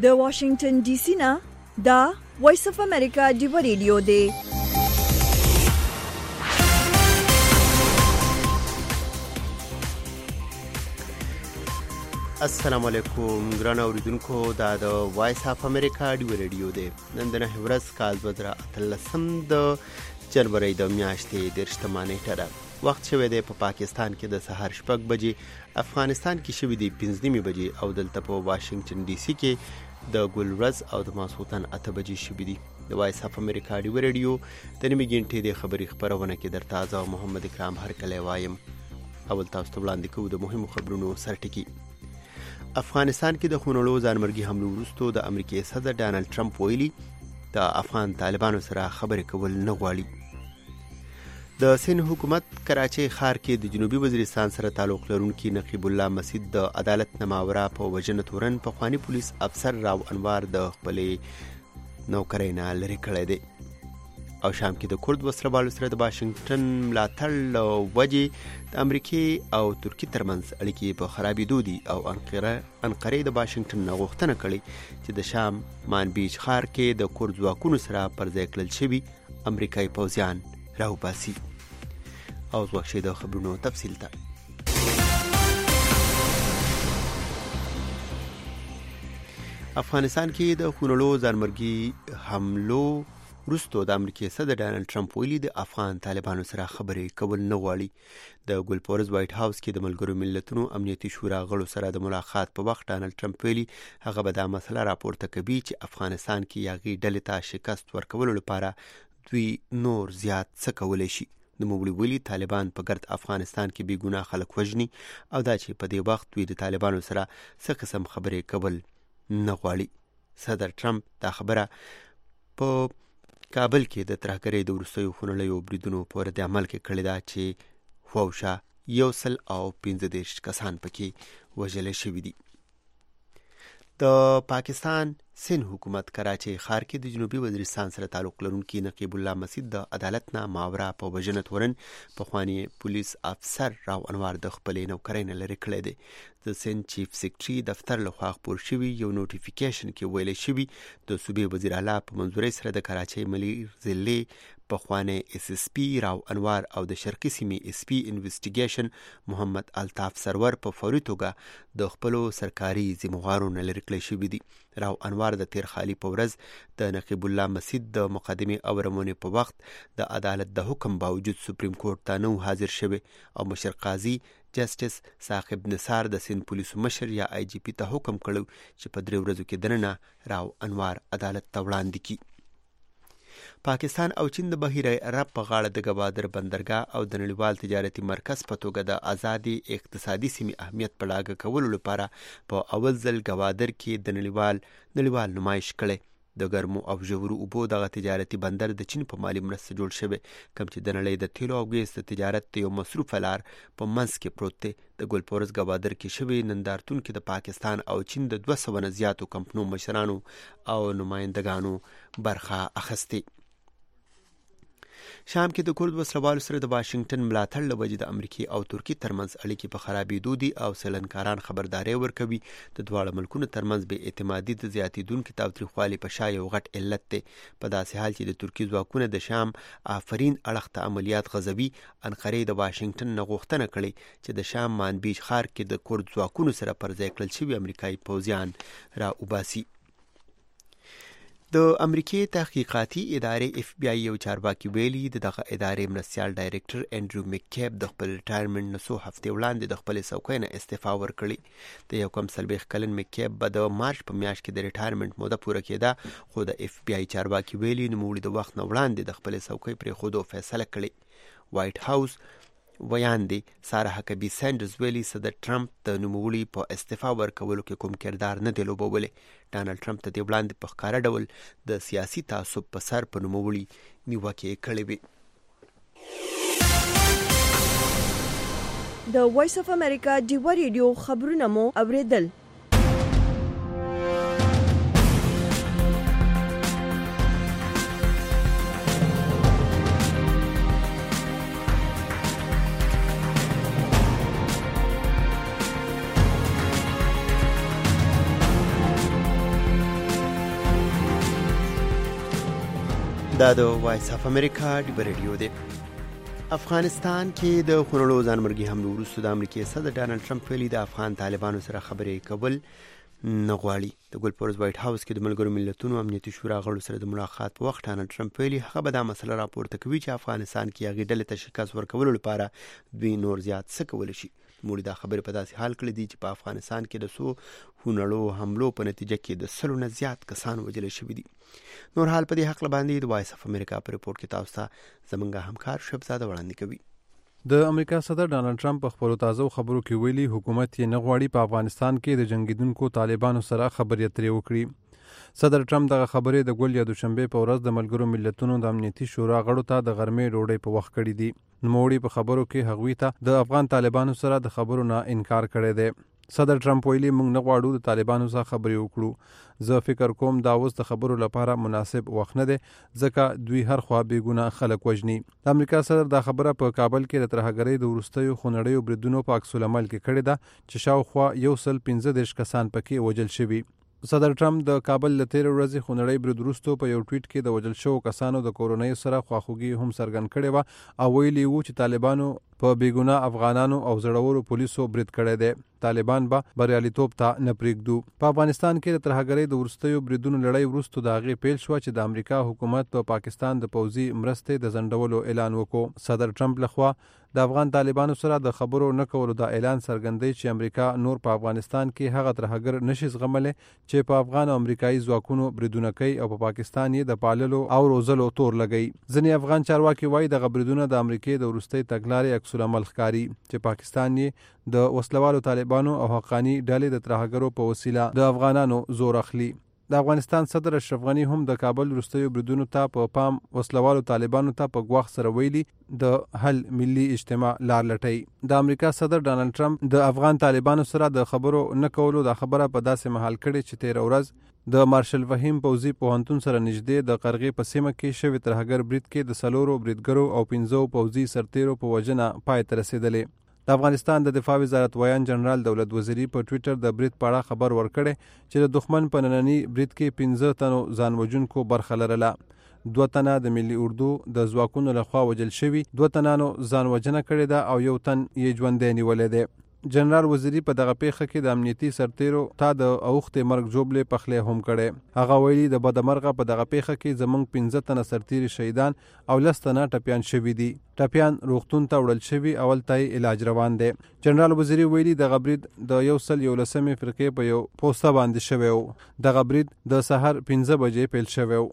د واشنگټن ډي سي نه دا وایس اف امریکا دی ریډیو دی. السلام علیکم ګران اوریدونکو، دا د وایس اف امریکا دی ریډیو دی. نن د نه ورځ کال 2013 د جنوري د میاشتې 13 نیټه ده. وخت شوی دی په پاکستان کې د سحر 6 بجې، افغانستان کې شوی دی 15 بجې او دلته په واشنگټن ډي سي کې د ګل ورځ او د ماسوتن 8 بجې شوی دی. د وایس اف امریکا دی ریډیو د نیمه غنټې د خبري خبرونه کې در تازه محمد اکرام هرکلی وایم. اول تاسو ته وړاندې کوو د مهمو خبرونو سرټکی. افغانستان کې د خونړو ځانمرګي حملو وروسته د امریکای صدر ډانلډ ټرمپ ویلي د افغان طالبانو سره خبرې کول نه غواړي. د سند حکومت کراچۍ ښار کې د جنوبي وزیرستان سره تعلق لرونکي نقیب الله مسعود د عدالت نه ماوراء په وژنه تورن پخوانی پولیس افسر راو انوار د خپلې نوکرۍ نه لرې کړی دی. او شام کې د کورد وسلوالو سره د واشنگټن ملاتړ له وجې د امریکای او ترکیې ترمنځ اړیکې په خرابېدو دي او انقرې د واشنگټن نه غوښتنه کړې چې د شام مانبیج ښار کې د کورد ځواکونو سره پر ځای کړل شوي امریکایي پوځیان راوباسي. او ځواک شي د خبرونو تفصیل ته. افغانستان کې د خونړو ځانمرګي حملو وروسته د امریکای صدر ډانلډ ټرمپ ویلي د افغان طالبانو سره خبرې کول نه غواړي. د ګلپورز وایټ هاوس کې د ملګرو ملتونو امنیتي شورا غړو سره د ملاقات په وخت ډانلډ ټرمپ ویلي هغه به دا مسله راپورته کوي چې افغانستان کې یاغي ډلې ته شکست ورکولو لپاره دوی نور زیات څه کولی شي. نوموړي ویلي طالبان په ګرد افغانستان کې بې ګناه خلک وژني او دا چې په دې وخت دوی د طالبانو سره څه قسم خبرې کول نه غواړي. صدر ټرمپ دا خبره په کابل کې د ترهګرۍ د وروستیو خونړیو بریدونو په رد عمل کې کړې ده چې خواوشا 115 کسان پکې وژل شوي دي. د پاکستان سند حکومت کراچۍ ښار کې د جنوبي وزیرستان سره تعلق لرونکي نقیب الله مسعود د عدالت نه ماوراء په وژنه تورن پخوانی پولیس افسر راو انوار د خپلې نوکرۍ نه لرې کړی دی. د سند چیف سیکرټري دفتر لخوا خپور شوي یو نوټیفیکیشن کې ویلی شوي د صوبې وزیر اعلی په منظورۍ سره د کراچۍ ملي ضلع پخوانی اس اس پی راو انوار او د شرقي سیمې اس پی انویسټیګیشن محمد الطاف سرور په فوري توګه د خپلو سرکاري ذمهوارو نه لرې کړی شوي دي. راو انوار د تیر خالي په ورځ د نقیب الله مسعود د مقدمې او رمونې په وخت د عدالت د حکم باوجود سپریم کورټ ته نه حاضر شوی او مشر قاضي جسټس ثاقب نثار د سند پولیسو مشر یا آی جی پی ته حکم کړو چې په 3 ورځو کې دننه راو انوار عدالت ته وړاندې کړي. پاکستان او چین د بحیره عرب په غاړه د ګوادر بندرګاه او د نړیوال تجارتي مرکز په توګه د آزادي اقتصادي سیمې اهمیت په ډاګه کولو لپاره په اول ځل ګوادر کې د نړیوال نمایش کړی. د ګرمو او ژورو اوبو دغه تجارتي بندر د چین په مالي مرسته جوړ شوی کوم چې د نړۍ د تیلو او ګیس د تجارت د یو مصروفه لار په منځ کې پروت دی. د ګلپورز ګوادر کې شوی نندارتون کې د پاکستان او چین د 200 نه زیاتو کمپنیو مشرانو او نمایندګانو برخه اخیستې. شام کې د کورد وسلوالو سره د واشنگټن ملاتړ له وجې د امریکای او ترکیې ترمنځ اړیکې په خرابېدو دي او سیلانکاران خبرداری ورکوي د دواړو ملکونو ترمنځ بې اعتمادي د زیاتېدونکي تاوتریخوالي په شا یو غټ علت دی. په داسې حال چې د ترکیې ځواکونه د شام آفرین اړخ ته عملیات غزوي، انقرې د واشنگټن نه غوښتنه کړې چې د شام مانبیج ښار کې د کورد ځواکونو سره پر ځای کړل شوي امریکایي پوځیان را وباسي. د امریکای تحقیقاتي ادارې اف بی آی یو چارواکي ویلي دغه ادارې مرستیال ډایرکټر انډریو مککیب د خپل ریټایرمنټ نه څو هفتې وړاندې د خپلې څوکۍ نه استعفا ورکړې. د 41 کلن مککیب به د مارچ په میاشت کې د ریټایرمنټ موده پوره کېده، خو د اف بی آی چارواکي ویلي نوموړي د وخت نه وړاندې د خپلې څوکۍ پرېښودو فیصله کړې. وایټ هاوس ویاندې سارا هکبي سینډرز ویلي صدر ټرمپ د نوموړي په استعفا ورکولو کې کوم کردار نه دی لوبولی. ډانلډ ټرمپ ته دې وړاندې په ښکاره ډول د سیاسي تعصب په سر په نوموړي نیوکې کړې وې. د وایس اف امریکا دی ریډیو خبرونه مو اوریدل. دا د وایس اف امریکا ډیبر ریډیو دی. افغانستان کې د خونړو ځانمرګي حملو وروسته د امریکای صدر ډانلډ ټرمپ ویلي د افغان طالبانو سره خبرې کول نه غواړي. د ګلپورز وایټ هاوس کې د ملګرو ملتونو امنیتي شورا غړو سره د ملاقات په وخت ډانلډ ټرمپ ویلي هغه به دا مسله راپورته کوي چې افغانستان کې هغې ډلې ته شکست ورکولو لپاره دوی نور زیات څه کولی شي. نوموړي دا خبرې په داسې حال کړې دي چې په افغانستان کې د څو خونړو حملو په نتیجه کې د 100 نه زیات کسان وژل شوي دي. نور حال په دې حق باندې د وایس اف امریکا په ریپورت کې تاسو ته زمونږ همکار شبزاده وړاندې کوي. د امریکا صدر ډانلډ ټرمپ په خپلو تازه خبرو کې ویلي حکومت یې نه غواړي په افغانستان کې د جنگیدونکو طالبانو سره خبرې اترې وکړي. صدر ټرمپ دغه خبرې د ګل یا دوشنبه په ورځ د ملګرو ملتونو د امنیتي شورا غړو ته د غرمې ډوډۍ په وخت کړې دي. نوموړي په خبرو کې هغوی ته د افغان طالبانو سره د خبرو نه انکار کړی دی. صدر ټرمپ ویلي موږ نه غواړو د طالبانو سره خبرې وکړو. زه فکر کوم دا اوس د خبرو لپاره مناسب وخت نه دی ځکه دوی هر خوا بېګناه خلک وژني. د امریکا صدر دا خبره په کابل کې د ترهګرۍ د وروستیو خونړیو بریدونو په عکس العمل کې کړې ده چې شاوخوا 115 کسان پکې وژل شوي. صدر ټرمپ د کابل له تېرې ورځې خونړی برید وروسته په یو ټویټ کې د وژل شوو کسانو د کورنیو سره خواخوږي هم څرګند کړې وه او ویلي وو چې طالبانو په بېګناه افغانانو او زړورو پولیسو برید کړی دی. طالبان به بریالیتوب ته نه پرېږدو. په افغانستان کې د ترهګرۍ د وروستیو بریدونو لړۍ وروسته د هغې پیل شوه چې د امریکا حکومت په پاکستان د پوځي مرستې د ځنډولو اعلان وکړو. صدر ټرمپ لخوا د افغان طالبانو سره د خبرو نه کولو دا اعلان څرګندوي چې امریکا نور په افغانستان کې هغه ترهګر نشي زغملی چې په افغان او امریکایي ځواکونو بریدونه کوي او په پاکستان یې د پاللو او روزلو تور لګوي. ځینې افغان چارواکي وایي دغه بریدونه د امریکې د وروستۍ تګلارې عکس العمل ښکاري چې پاکستان یې د وسلوالو طالبانو او حقاني ډلې د ترهګرو په وسیله د افغانانو زور اخلي. د افغانستان صدر اشرف غني هم د کابل وروستیو بریدونو ته په پام وسلوالو طالبانو ته په ګواښ سره ویلي د حل ملي اجتماع لار لټوي. د امریکا صدر ډانلډ ټرمپ د افغان طالبانو سره د خبرو نه کولو دا خبره په داسې مهال کړې چې 13 ورځ د مارشل فهیم پوځي پوهنتون سره نږدې د قرغې په سیمه کې شوي ترهګر برید کې د 4 بریدګرو او 15 پوځي سرتیرو په وژنه پای ته رسېدلې. د افغانستان د دفاع وزارت ویان جنرال دولت وزیری په ټویټر د برید په اړه خبر ورکړی چې د دښمن په ننني برید کې 15 تنو ځان وژونکو برخه لرله. 2 تنه د ملي اردو د ځواکونو لخوا وژل شوي، 2 تنانو ځان وژنه کړې ده او 1 تن یې ژوندی نیولی دی. جنرال وزیری په دغه پیښه کې د امنیتي سرتیرو ته د اوښتې مرګ جوړلې پخلی هم کړی. هغه ویلي د بدمرغه په دغه پیښه کې زموږ 15 تنه سرتیري شهیدان او 10 تنه ټپیان شوي دي. ټپیان روغتون ته وړل شوي او هلته یې علاج روان دی. جنرال وزیری ویلي دغه برید د 111 فرقې په یو پوسته باندې شوی و. دغه برید د سهار 15 بجې پیل شوی و.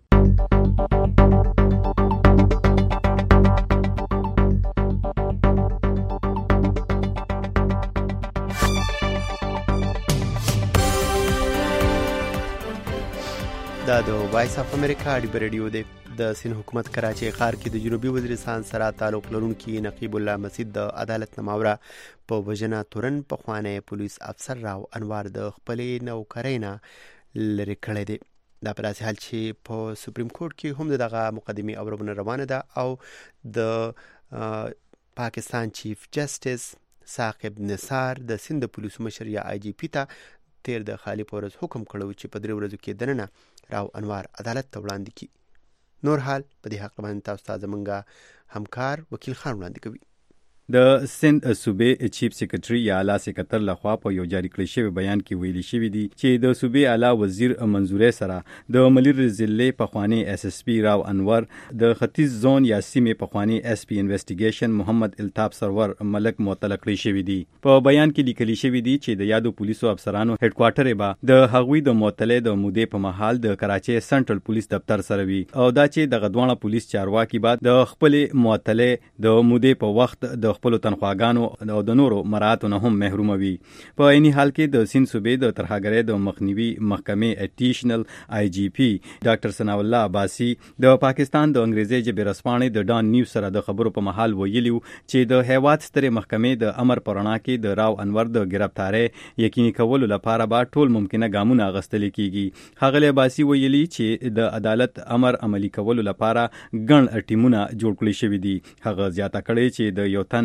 دا د وایس اف امریکا ډیبر ریډیو دی. د سین حکومت کراچۍ ښار کې د جنوبي وزیرستان سره تعلق لرونکي نقیب الله مسجد د عدالت نه ماوره په وژنه تورن پخوانی پولیس افسر راو انوار د خپلې نوکرۍ نه لرې کړی دی. دا په داسې حال چې په سپریم کورټ کې هم دغه مقدمې اورونه روانه ده او د پاکستان چیف جسټس ثاقب نثار د سند د پولیسو مشر یا آی جی پی ته تیر د خالی پورز حکم کړو چې په 3 ورځو کې دننه راو انوار عدالت ته وړاندې کړي. نور حال په دې حق باندې تاسو ته زمونږ همکار وکیل خان وړاندې کوي. د سند صوبې چیف سیکرټري یا اعلی سکرټر لخوا په یو جاری کړی شوی بیان کې ویلي شوی دی چې د صوبې اعلی وزیر منظورې سره د ملیر ضلع پخوانی اس اس پی راو انور د ختیځ زون یا سیمې پخوانی اس پی انویسټیګیشن محمد الطاف سرور ملک معطل کړی شوی دی. په بیان کې لیکلي شوی دی چې د یادو پولیسو افسرانو هډ کوارټر به د هغوی د معطلې د مودې په محل د کراچۍ سنټرل پولیس دفتر سره وي او دا چې د غدوانه پولیس چارواکي بعد د خپل معطلې د مودې په وخت د خپل تنخواګانو او د نورو مراعاتو نه هم محروم وي. په عیني حال کې د سند صوبې د ترهګرۍ د مخنیوي محکمې اډیشنل آی جی پی ډاکټر ثناء الله عباسي د پاکستان د انګریزي ژبې رسپانې د ډان نیوز سره د خبرو په محل ویلي چې د هیواد سترې محکمې د امر په رڼا کې د راو انور د ګرفتارۍ یقیني کولو لپاره به ټول ممکنه ګامونه اخیستل کیږي. ښاغلی عباسي ویلي چې د عدالت امر عملي کولو لپاره ګڼ ټیمونه جوړ کړي شوي دي. هغه زیاته کړې چې د یو تن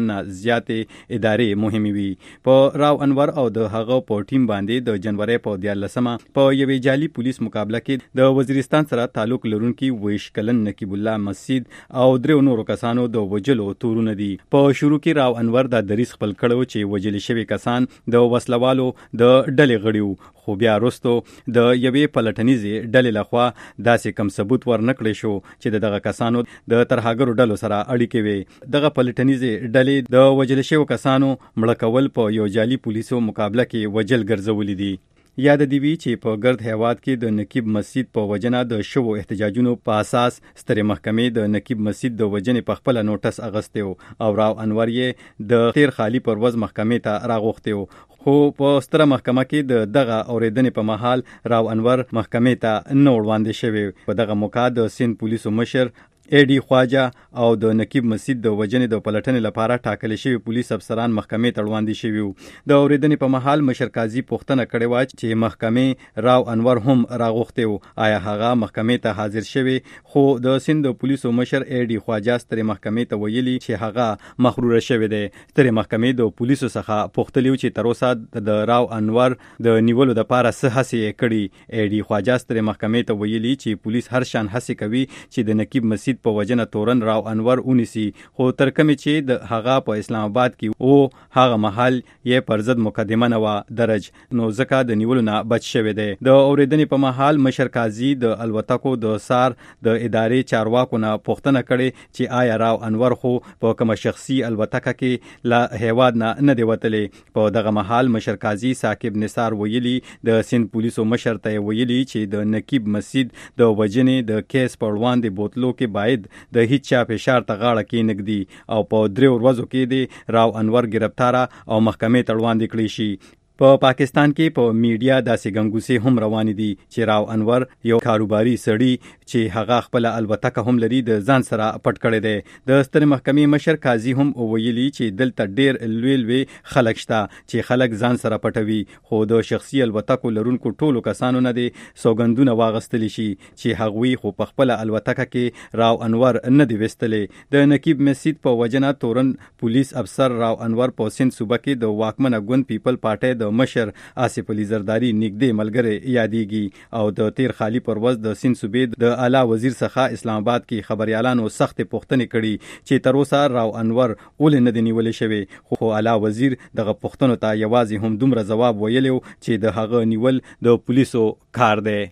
درجن نه زیاتې ادارې مهمې وي. په راو انور او د هغه په ټیم باندې د جنوري په 14مه په یوې جعلي پولیس مقابله کې د وزیرستان سره تعلق لرونکي 22 کلن نقیب الله مسجد او 3 نورو کسانو د وجلو تورونه دي. په شروع کې راو انور د دریس خپل کړو چې وجل شوی کسان د وسلوالو د ډلې غړي، خو بیا وروسته د یوې پلټنیزې ډلې لخوا داسې کم ثبوت ورنکړی شو چې دغه کسانو د ترهګرو ډلو سره اړیکې وي. دغه پلټنیزې ډلې د وجل شویو کسانو مړه کول په یو جعلي پولیسو مقابله کې وجل ګرځولي دي. یاد دی وی چې په ګرد هیواد کې د نقیب مسجد په وجنه د شوو احتجاجونو په اساس سترې محکمې د نقیب مسجد د وجنې په خپل نوټس اغسته او راو انور یې د تیر خالی پرواز محکمې ته راغوښته. خو په ستره محکمه کې د دغه اوریدنې په محل راو انور محکمې ته نه وړاندې شوی. په دغه موقع د سند پولیسو مشر ایډي خواجه او د نقیب مسجد د وجنې د پلټنې لپاره ټاکل شوی پولیس افسران محکمې ته وړاندې شوي. د اوریدنې په محل مشر قاضي پوښتنه کړې و چې محکمې راو انور هم راغوښته و، آیا هغه محکمې ته حاضر شوی؟ خو د سند پولیسو مشر ایډي خواجه سترې محکمې ته ویلي چې هغه مخروره شوی دی. سترې محکمې د پولیسو څخه پوښتلی چې تر اوسه د راو انور د نیولو لپاره څه هڅې کړي. ایډي خواجه سترې محکمې ته ویلي چې پولیس هر شان هڅې کوي چې د نقیب مسجد په وجنه تورن راو انور ونیسي، خو تر کومه چې د هغه په اسلام آباد کې او هغه محل یې پر ضد مقدمه نه و درج، نو ځکه د نیولو نه بچ شوی دی. د اوریدنې په محل مشر قاضي د الوتکو د سار د ادارې چارواکو نه پوښتنه کړې چې آیا راو انور خو په کومه شخصي الوتکه کې لا هیواد نه دی وتلی. په دغه محل مشر قاضي ثاقب نثار ویلي د سند پولیسو مشر ته ویلي چې د نقیب مسجد د وجنې د کیس په وړاندې بوتلو کې باید د هیڅ چا فشار ته غاړه کې نګدي او په 3 ورځو کې دی راو انور گرفتار او محکمې ته وړاندې کړی شي. په پاکستان کې په میډیا داسې ګنګوسې هم روانې دي چې راو انور یو کاروباري سړی چې هغه خپل الوتکه هم لري د ځان سره پټ کړی دی. د سترې محکمې مشر قاضي هم ویلي چې دلته ډیر لوی خلک شته چې خلک ځان سره پټوي، خو د شخصي الوتکو لرونکو ټولو کسانو نه دي سوګندونه واغستلی شي چې هغوی خو په خپل الوتکه کې راو انور نه دی وستلی. د نقیب مسجد په وجنه تورن پولیس افسر راو انور په سند صوبه کې د واکمنه ګوند پیپل پارټي د مشر آصف علي زرداری نږدې ملګری یادېږي او د تیر خالی پرواز د سند صوبې د اعلی وزیر څخه اسلام آباد کې خبريالانو سخت پوښتنې کړي چې تر اوسه راو انور ولې نه دی نیولې شوی. خو اعلی وزیر دغه پوښتنو ته یوازې هم دومره جواب ویلی چې د هغه نیول د پولیسو کار دی.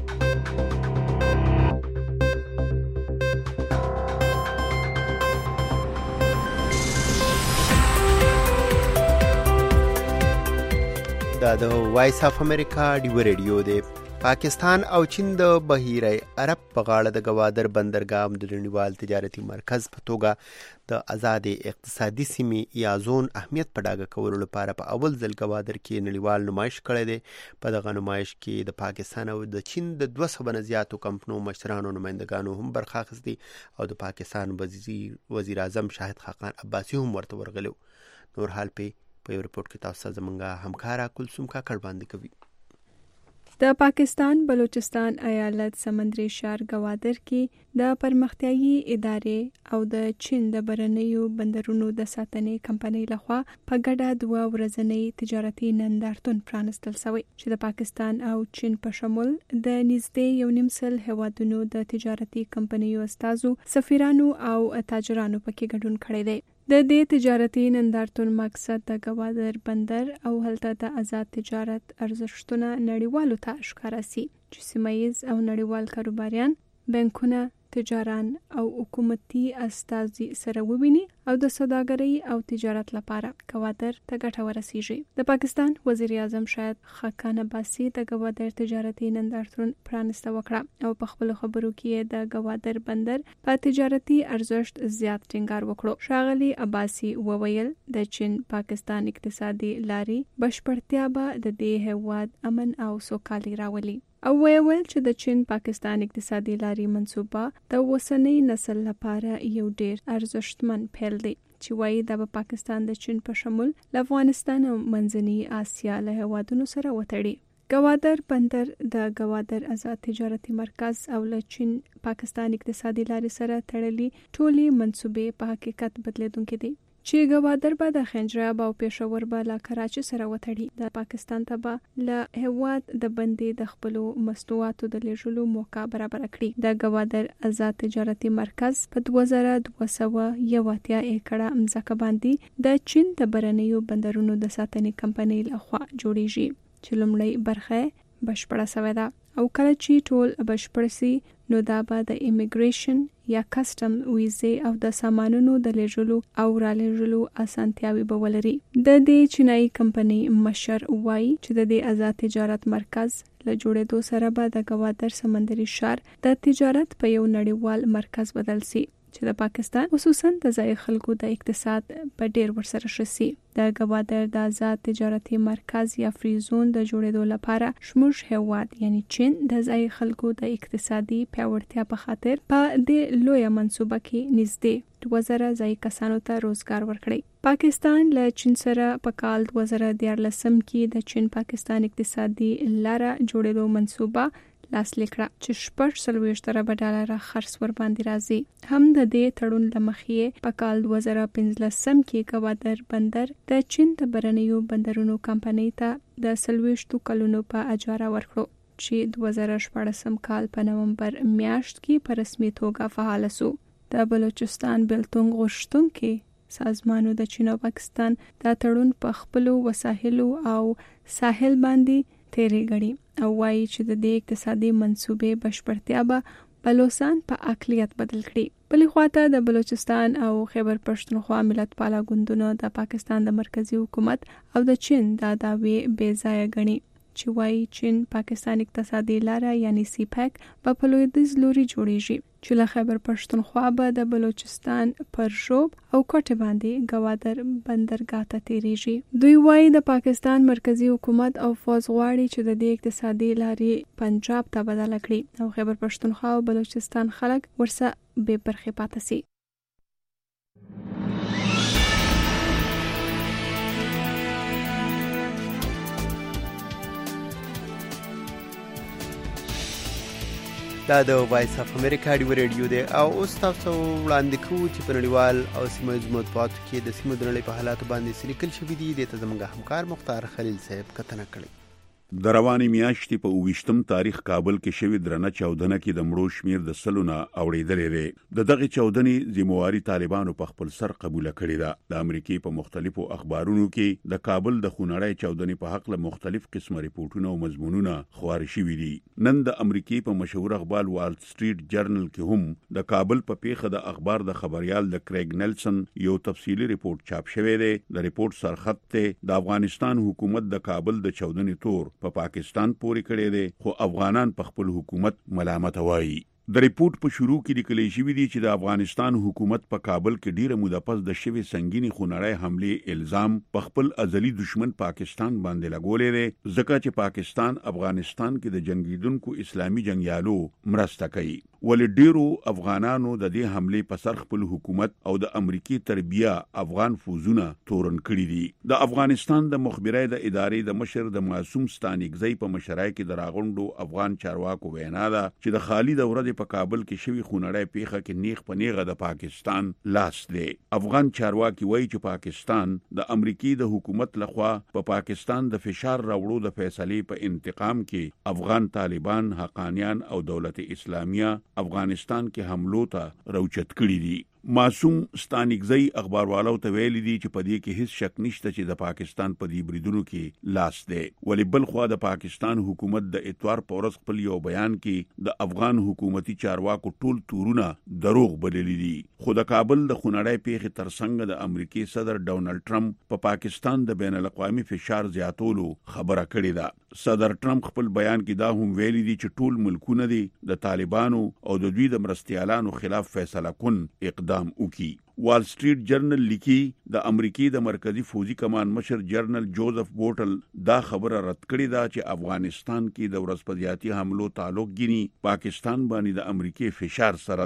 دا د وایس اف امریکا ډیو ریډیو دی. پاکستان او چین د بحیره عرب په غاړه د ګوادر بندرګاه د نړیوال تجارتي مرکز په توګه د آزاد اقتصادي سیمې یا زون اهمیت په ډاګه کولو لپاره په اول ځل ګوادر کې نړیوال نمایش کړی دی. په دغه نمایش کې د پاکستان او د چین د 200 نه زیاتو کمپنیو مشرانو نمایندګانو هم برخه اخیستې او د پاکستان وزیر اعظم شاهد خاقان عباسي هم ورته ورغلی. نور حال په یو رپورټ کې تاسو زمونږه همکاره کلثوم کاکړ باندې کوي. د پاکستان بلوچستان ایالت سمندري ښار ګوادر کې د پرمختیايي ادارې او د چین د بهرنیو بندرونو د ساتنې کمپنۍ لخوا په ګډه 2 ورځنی تجارتي نندارتون پرانستل شوی چې د پاکستان او چین په شمول د نږدې 1.5 هیوادونو د تجارتي کمپنیو استازو، سفیرانو او تاجرانو پکې ګډون کړی دی. د دې تجارتي نندارتون مقصد د ګوادر بندر او هلته د آزاد تجارت ارزښتونه نړیوالو ته ښکاره سي چې سیمه‌ییز او نړیوال کاروباریان، بانکونه، تجاران او حکومتي استازي سره وویني او د سوداګرۍ او تجارت لپاره ګوادر ته ګټه ورسیږي. د پاکستان وزیر اعظم شاهد خاقان عباسي د ګوادر تجارتي نندارتون پرانسته وکړه او په خپل خبرو کې د ګوادر بندر په تجارتي ارزښت زیات ټینګار وکړو. ښاغلي عباسي وویل د چین پاکستان اقتصادي لاري بشپړتیا به د دې هیواد امن او سوکالي راولي او ویل چې د چین پاکستان اقتصادي لاري منصوبه د اوسنی نسل لپاره یو ډیر ارزښتمن پیل دی چې وایي د پاکستان د چین په شمول له افغانستان او منځنۍ اسیا له هیوادونو سره وتړي. ګوادر بندر د ګوادر آزاد تجارتي مرکز او له چین پاکستان اقتصادي لاري سره تړلي ټولي منصوبې په حقیقت بدلیدونکې دي چې ګوادر به د خنجراب او پېښور به له کراچۍ سره وتړي. د پاکستان ته به له هېواد د بندې د خپلو مصنوعاتو د لیږلو موقع برابر کړي. د ګوادر آزاد تجارتي مرکز په 2281 ایکړه مځکه باندې د چین د برنیو بندرونو د ساتنې کمپنۍ لخوا جوړیږي چې لومړی برخه بشپړه شوې ده او کله چې ټول بشپړ شي نو دا به د ایمیګریشن یا کسٹم ویزې او د سامانونو د لیږلو او رالېږلو اسانتیاوي به ولري. د دې چینایي کمپنۍ مشر وایي چې د دې آزاد تجارت مرکز له جوړېدو سره به د ګوادر سمندري ښار د تجارت په یو نړیوال مرکز بدل شي چې د پاکستان خصوصا د ځایي خلکو د اقتصاد په ډیر ورسره شسي. د ګوادر د آزاد تجارتي مرکز یا فری زون د جوړېدو لپاره شموږ هیواد یعنی چین د ځایي خلکو د اقتصادي پیاوړتیا په خاطر په دې لویه منصوبه کې نږدې 2000 ځایي کسانو ته روزګار ورکړي. پاکستان له چین سره په کال 2014 کې د چین پاکستان اقتصادي لاره جوړېدو منصوبه لاسلیک کړه چې 40 ارب ډالر خرڅ ور باندې راځي. هم د دې تړون لمخې په کال 2015 کې ګوادر بندر د چین د برنیو بندرونو کمپنۍ ته د 40 کلونو په اجاره ورکړو چې 2014 کال په نومبر میاشت کې په رسمي توګه فعال شو. د بلوچستان بیلتون غوښتونکي سازمانو د چین او پاکستان د تړون په خپل وسایلو او ساحل باندې تیرې غړي او وایي چې د دې اقتصادي منصوبې بشپړتیا به بلوچستان په اقلیت بدل کړي. بلې خواته د بلوچستان او خیبر پښتونخوا ملتپاله ګوندونو د پاکستان د مرکزی حکومت او د چین د دعوی بې ځایه غني چې وایي چین پاکستان اقتصادي لاره یعنی سی پیک په لویدیځ لوري جوړیږي چې له خیبر پښتونخوا به د بلوچستان پر ژوب او کوټه باندې ګوادر بندرګاه ته تیریږي. دوی وایي د پاکستان مرکزی حکومت او فوج غواړي چې د دې اقتصادي لارې پنجاب ته بدل کړي او خیبر پښتونخوا او بلوچستان خلک ورسره بې برخې پاتې شي. دا د وایس اف امریکا رادیو دی او اوس تاسو وړاندې کوو چې په نړیوال او سیمه ییزو مطبوعاتو کې د سیمو د نړۍ په حالاتو باندې څه لیکل شوي دي. دې ته زموږ همکار مختار خلیل صاحب کتنه کړې. د روانې میاشتې په 28م تاریخ کابل کې شوې درنه چاودنه کې د مړو شمیر د سلونه اوریدلې دی. د دغه چاودنې ذمہواری طالبانو په خپل سر قبول کړې ده. د امریکای په مختلفو اخبارونو کې د کابل د خونړۍ چاودنې په حق له مختلف قسمه ریپورتونه او مضمونونه خپاره شوي دي. نن د امریکای په مشهور اخبار وال سټریټ جرنل کې هم د کابل په پیښه د اخبار د خبريال د کریګ نیلسن یو تفصیلی ریپورت چاپ شوی دی. د ریپورت سرخط ته د افغانستان حکومت د کابل د چاودنې تور په پاکستان پورې کړی دی خو افغانان په خپل حکومت ملامت وایي. د ریپورت په شروع کې لیکل شوی دی چې د افغانستان حکومت په کابل کې ډیره موده پس د شوی سنگینی خونړی حمله الزام په خپل ازلی دشمن پاکستان باندې لګولې دی ځکه چې پاکستان افغانستان کې د جنگیدونکو اسلامي جنگیالو مرسته کوي. ولې ډیرو افغانانو د دې حمله په سر خپل حکومت او د امریکای تربیه افغان فوزونه تورن کړی دي. د افغانستان د مخبرای د ادارې د مشر د معصوم ستانګزی په مشرای کې د راغونډو افغان چارواکو وینا ده چې د خالد اورد په کابل کې شوی خونړی پیښه کې نیغ په نیغه د پاکستان لاس دی. افغان چارواکي وایي چې پاکستان د امریکای د حکومت لخوا په پاکستان د فشار راوړو د فیصلې په انتقام کې افغان طالبان، حقانیان او دولت اسلامیه افغانستان کې حملو ته روچت کړی دي. معصوم ستانګزی اخباروالو ته ویلي دي چې په دې کې هیڅ شک نشته چې د پاکستان په دې بریدونو کې لاس دی. ولې بل خو د پاکستان حکومت د اتوار په ورځ خپل یو بیان کې د افغان حکومتي چارواکو ټول تورونه دروغ بللي دي. خو د کابل د خونړۍ پیښې ترڅنګ د امریکای صدر ډونالد ټرمپ په پاکستان د بین الاقوامي فشار زیاتولو خبره کړې ده. صدر ټرمپ خپل بیان کې دا هم ویلي دي چې ټول ملکونه دي د طالبانو او د دوی د مرستيالانو خلاف فیصله کن اقدام وکړي. وال سټریټ جرنل لیکي د امریکای د مرکزی فوجي کمان مشر جنرال جوزف بوټل دا خبره رد کړې ده چې افغانستان کې د ورځپاڼې حملو تعلق ګینی پاکستان باندې د امریکای فشار سره دی.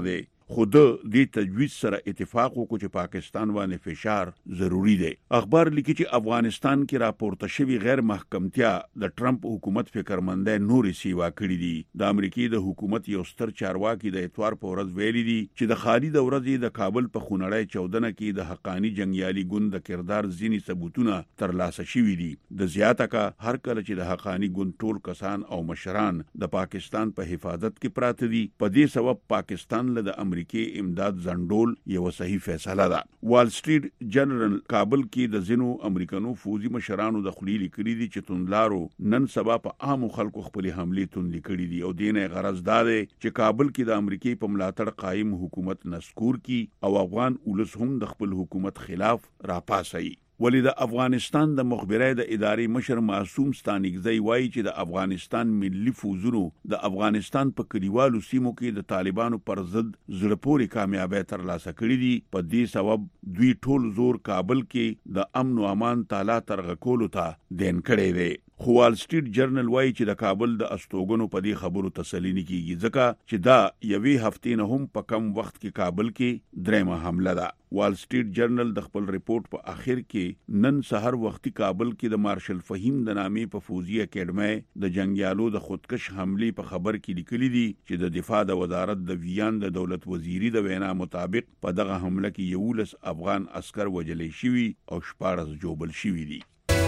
خود د تجویز سره اتفاق وکړي چې پاکستان باندې فشار ضروری دی. اخبار لیکي چې افغانستان کې راپورته شوی غیر محکمتیا د ټرمپ حکومت فکرمندۍ نورې سیوا کړې دي. د امریکای د حکومت یو ستر چارواکي د اتوار په ورځ ویلي دي چې د خالي د ورځې د کابل په خونړۍ چودنه کې د حقانی جنگیالي ګوند د کردار ځینی ثبوتونه ترلاسه شوي دي. د زیاته کا هر کله چې د حقانی ګوند ټول کسان او مشران د پاکستان په حفاظت کې پراته دي، په دې سبب پاکستان له د امریکای امداد زندول یو صحیح فیصله ده. وال سټریټ جنرال کابل کې د زینو امریکانو فوجي مشرانو د خلیلی کړی دي چې توندلارو نن سبا په عام خلکو خپل حمله توندې کړې دي او دینه غرض دا دی چې کابل کې د امریکای په ملاتړ قائم حکومت نسکور کی او افغان ولس هم د خپل حکومت خلاف راپاسي. ولی د افغانستان د مخبرای د ادارې مشر معصوم ستانګزی وایي چې د افغانستان ملي فوجونو د افغانستان په کلیوالو سیمو کې د طالبانو پر ضد زړپوري کامیابی ترلاسه کړې دي. په دې سبب دوی ټول زور کابل کې د امن او امان تعالی ترغکولو ته دین کړی دی. خو وال سټریټ جرنل وایي چې د کابل د استوګنو په دې خبرو تسلی نه کیږي ځکه چې دا یوې هفتې نه هم په کم وخت کې کابل کې درېمه حمله ده. وال سټریټ جرنل د خپل ریپورت په اخر کې نن سحر وختي کابل کې د مارشل فهیم د نامې په فوجي اکیډمۍ د جنگیالو د خودکش حمله په خبر کې لیکلي دي چې د دفاع د وزارت د ویان د دولت وزیری د وینا مطابق په دغه حمله کې 11 افغان عسكر وژل شوي او 14 جوبل شوي دي.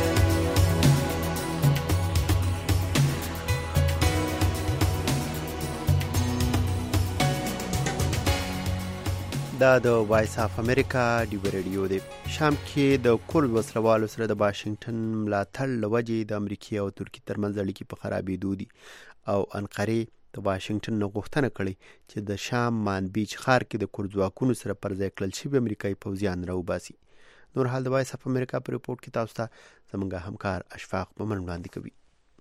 دا د وایس اف امریکا ډیو ریډیو دی. شام کې د کورد وسلوالو سره د واشنگټن ملاتړ لوجې د امریکا او ترکیه ترمنځ اړیکې په خرابېدو دي او انقره د واشنگټن نه غوښتنه کړې چې د شام مانبیج ښار کې د کورد ځواکونو سره پر ځای کړل شوي امریکایي پوځیان راوباسي. نور حال د وایس اف امریکا په ریپورت کې تاسو ته زموږ همکار اشفاق مومن وړاندې کوي.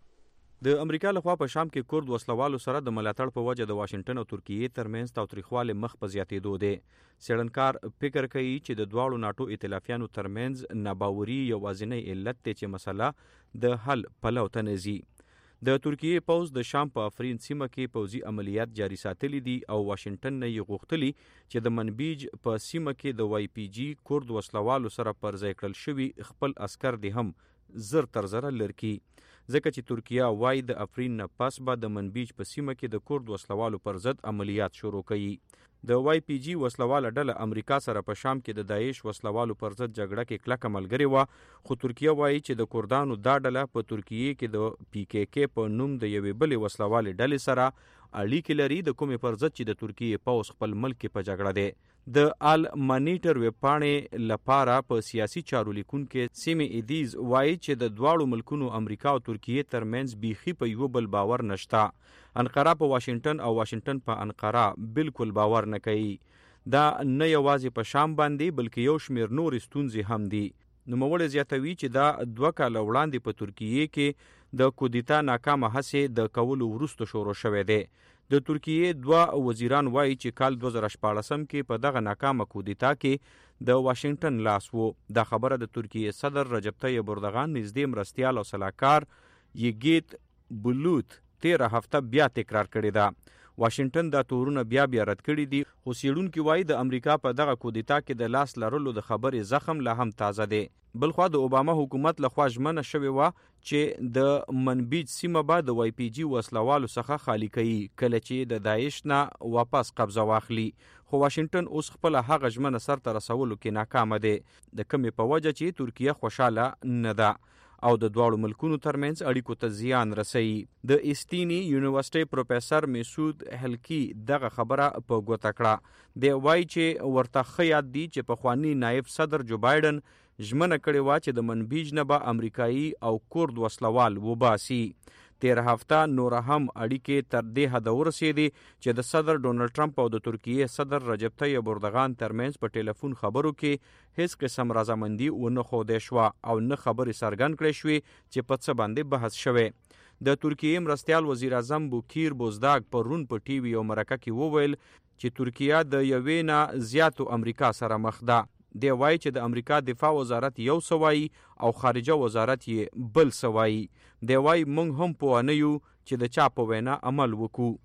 د امریکا لخوا په شام کې کورد وسلوالو سره د ملاتړ په وجه د واشنگټن او ترکیه ترمنځ تاوتریخوالی مخ په زیاتېدو دی. څېړنکار فکر کوي چې د دواړو ناټو ائتلافیانو ترمنځ ناباوري یوازینی علت دی چې مسله د حل پلو ته نه ځي. د ترکیه پوځ د شام په افرین سیمه کې پوځي عملیات جاري ساتلي دي او واشنگټن نه یې غوښتلي چې د منبیج په سیمه کې د وای پی جی کورد وسلوالو سره پر ځای کړل شوي خپل عسكر دي هم زر تر زره لرکي، ځکه چې ترکیه وای د افرین نه پس به د منبیج په سیمه کې د کورد وسلوالو پر ضد عملیات شروع کوي. د وای پی جی وسلواله ډله امریکا سره په شام کې د داعش وسلوالو پر ضد جګړه کې کلکه ملګرې وه، خو ترکیه وایي چې د کردانو دا ډله په ترکیه کې د پی کې کې په نوم د یوې بلې وسلوالې ډلې سره اړیکې لري د کومې پر ضد چې د ترکیه پوځ خپل ملک کې په جګړه دی. د آل مانیټر ویب پاڼې لپاره په سیاسي چارو لیکونکي سیمي ایدیز وایي چې د دواړو ملکونو امریکا او ترکیه ترمنځ بیخي په یو بل باور نشته. انقره په واشنگټن او واشنگټن په انقره بالکل باور نه کوي. دا نه یوازې په شام باندې بلکې یو شمیر نور ستونزې هم دي. نوموړی زیاتوي چې دا 2 کاله وړاندې په ترکیه کې د کودتا ناکامه هڅې د کولو وروسته شروع شوې ده. د ترکیه 2 وزیران وایي چې کال 2014 کې په دغه ناکامه کودتا کې د واشنگټن لاس وو. دا خبره د ترکیه صدر رجب طیب اردوغان نږدې مرستیال او سلاکار یګیت بلوت 13 هفته بیا تکرار کړې ده. واشنگټن دا تورونه بیا رد کړي دي، خو څېړونکي وایي د امریکا په دغه کودتا کې د لاس لرلو د خبرې زخم لا هم تازه دی. بلخوا د اوباما حکومت لخوا ژمنه شوې وه چې د منبیج سیمه به د وای پی جی وسلوالو څخه خالی کوي کله چې د داعش نه واپس قبضه واخلي، خو واشنگټن اوس خپل هغه ژمنه سرته رسولو کې ناکامه دی، د کمې په وجه چې ترکیه خوشاله نه ده او د دواړو ملکونو ترمنځ اړیکو ته زیان رسوي. د استینی یونیورسيټي پروفیسور مسعود هلکی دغه خبره په ګوته کړه. دی وایي چې ورته ښه یاد دي چې پخوانی نایب صدر جو بایدن ژمنه کړې وه چې د منبیج نه به امریکایي او کورد وسلوال وباسي. 13 هفته نور هم اړیکې تر دې حد ورسېدې چې د صدر ډونالد ټرمپ او د ترکیه صدر رجب طیب اردوغان ترمنځ په ټلیفون خبرو کې هیڅ قسم رضامندي ونه ښودل شوه او نه خبرې څرګند کړې شوې چې په څه باندې بحث شوی. د ترکیه مرستیال وزیر اعظم بوکیر بوزداګ پرون په ټي وي او مرکه کې وویل چې ترکیه د یوې نه زیاتو امریکا سره مخ ده. دی وایي چې د امریکا دفاع وزارت یو سوایي او خارجه وزارت یې بل سوایي. دی وایي موږ هم پوه نه یو چې د چا په وینا عمل وکړو.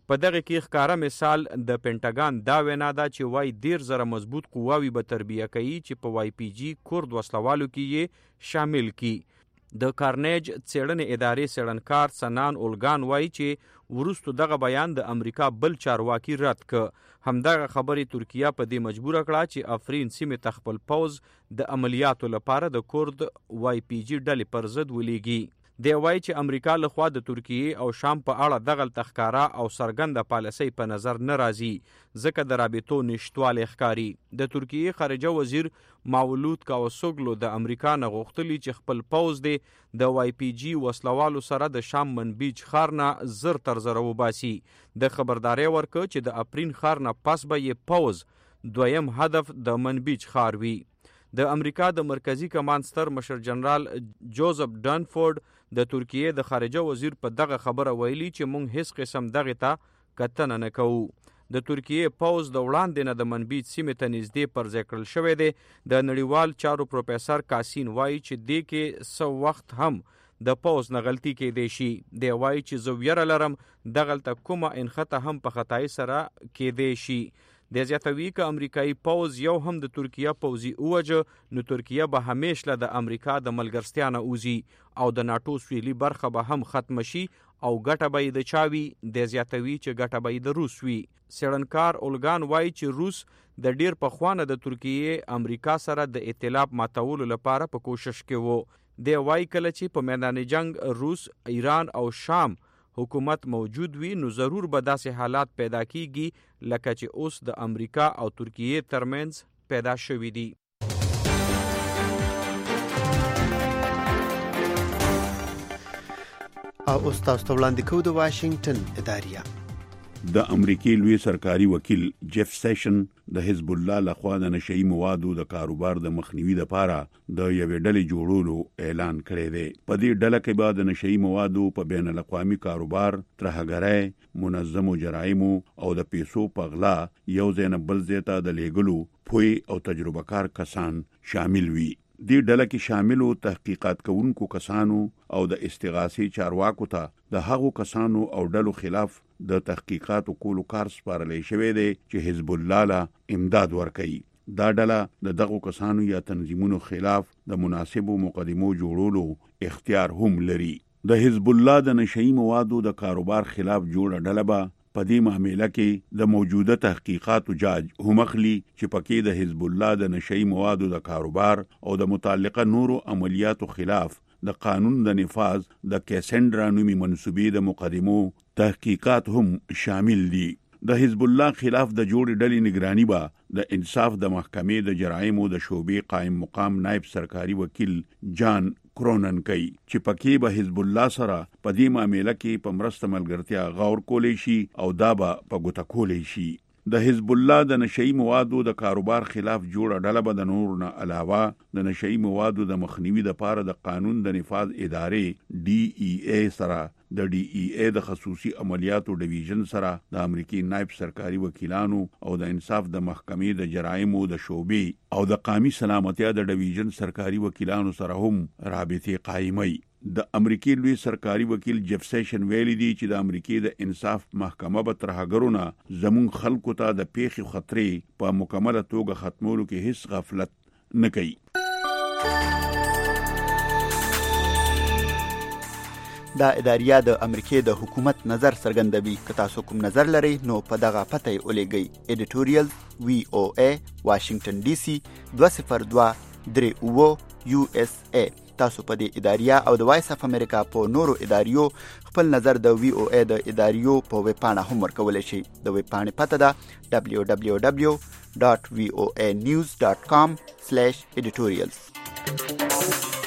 په دغه کې ښکاره مثال د پینټاګان دا وینا ده چې وای 10,000 مضبوط قواوي به تربیه کوي چې په وای پی جی کورد وسلوالو کې یې شامل کی. د کارنیج څېړنې ادارې څېړنکار سنان اولګان وای چې وروستو دغه بیان د امریکا بل چارواکي رد ک. همدغه خبرې ترکیه په دې مجبوره کړه چې افرین سیمې ته خپل پوز د عملیاتو لپاره د کورد وای پی جی ډلې پر ضد ولیږي. دی وایي چې امریکا لخوا د ترکیې او شام په اړه دغلته ښکاره او څرګنده پالیسۍ په نظر نه راځي ځکه د رابطو نشتوالی ښکاري. د ترکیې خارجه وزیر مولود کاوسوګلو د امریکا نه غوښتلي چې خپل پوز دی د وای پی جی وسلوالو سره د شام منبیج ښار نه زر تر زره وباسي. د خبردارۍ ورکړه چې د افرین ښار نه پس به یې پوز دویم هدف د منبیج ښار وي. د امریکا د مرکزی کمان ستر مشر جنرال جوزف ډانفورد د ترکیې د خارجه وزیر په دغه خبره ویلي چې موږ هیڅ قسم دغه ته کتنه نه کوو. د ترکیې پوز د وړاندې نه د منبیج سیمې ته نږدې پر ځای کړل شوی دی. د نړیوال چارو پروفیسر کاسین وایي چې دې کې څه وخت هم د پوز نه غلطي کېدی شي. دی وایي چې زه ویره لرم دغلته کومه انخته هم په خطایي سره کېدی شي. د زیاتوي که امریکایي پوز یو هم د ترکیه پوزي اوجه نو ترکیه به همیشه د امریکا د ملګرتیا نه اوزي او د ناټو سویلي برخه به هم ختم شي او ګټه به یې د چاوي. د زیاتوي چې ګټه به یې د روس وي. څېړنکار اولګان وایي چې روس د ډیر پخوانه د ترکیې امریکا سره د ائتلاف ماتولو لپاره په کوشش کې وو. دی وایي کله چې په میدان جنگ روس، ایران او شام حکومت موجود وي نو ضرور به داسې حالات پیدا کیږي لکه چې اوس د امریکا او ترکیې ترمنځ پیدا شوي دي. او اوس تاسو ته وړاندې کوو د واشنگټن اداریه. د امریکای لوی سرکاري وکیل جف سیشن د حزب الله لخوا د نشئی موادو د کاروبار د مخنیوي لپاره د یوې ډلې جوړولو اعلان کړی دی. په دې ډله کې به د نشئی موادو په بین الاقوامي کاروبار، ترهګرۍ، منظمو جرایمو او د پیسو په غلا یو ځای نه بل ځای ته د لیږلو پوهې او تجربه کار کسان شامل وي. دې ډله کې شاملو تحقیقات کوونکو کسانو او د استغاثې چارواکو ته د هغو کسانو او ډلو خلاف د تحقیقاتو کولو کار سپارلی شوی دی چې حزب الله له امداد ورکوي. دا ډله د دغو کسانو یا تنظیمونو خلاف د مناسبو مقدمو جوړولو اختیار هم لري. د حزب الله د نشئی موادو د کاروبار خلاف جوړه ډله به په دې معاملې کې د موجوده تحقیقاتو جاج هم اخلي چې پکې د حزب الله د نشئی موادو د کاروبار او د متعلقه نورو عملیاتو خلاف د قانون د نفاذ د کیسنډرا نومي منسوبې د مقدمو تحقیقات هم شامل دي. د حزب الله خلاف د جوړې ډلې نگرانی به د انصاف د محکمې د جرایمو د شعبې قائم مقام نائب سرکاري وکیل جان کرونن کوي چې پکې به حزب الله سره په دې معاملې کې په مرسته ملګرتیا غور کولی شي او دا به په ګوته کولی شي. د حزب الله د نشئی موادو د کاروبار خلاف جوړه ډله به د نور نه علاوه د نشئی موادو د مخنیوي لپاره د قانون د نفاذ ادارې DEA سره د DEA د خصوصي عملیاتو ډیویژن سره د امریکای نائب سرکاري وکیلانو او د انصاف د محکمې د جرایمو د شعبې او د قومي سلامتیا د ډیویژن سرکاري وکیلانو سره هم رابطې قائمي. د امریکای لوی سرکاري وکیل جف سیشن ویلي دی چې د امریکای د انصاف محکمه به ترهګرونه زمون خلکو ته د پیښې خطرې په مکمله توګه ختمولو کې هیڅ غفلت نه کوي. دا اداریه د امریکای د حکومت نظر څرګندوي. که تاسو کوم نظر لرئ نو په دغه پته یې ولېږئ. ایډیټوریال VOA واشنگټن DC 20238 USA. تاسو په دې اداریه او د وایس اف امریکا په نورو اداریو خپل نظر د VOA د اداریو په ویب پاڼه هم ورکولی شئ. د ویب پاڼې پته ده www.voanews.com/editorials.